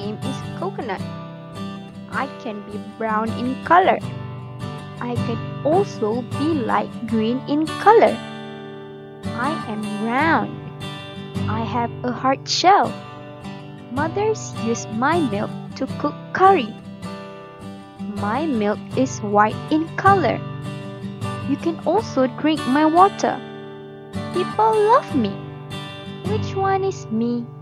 name is Coconut. I can be brown in color. I can also be light green in color. I am round. I have a hard shell. Mothers use my milk to cook curry. My milk is white in color. You can also drink my water. People love me. Which one is me?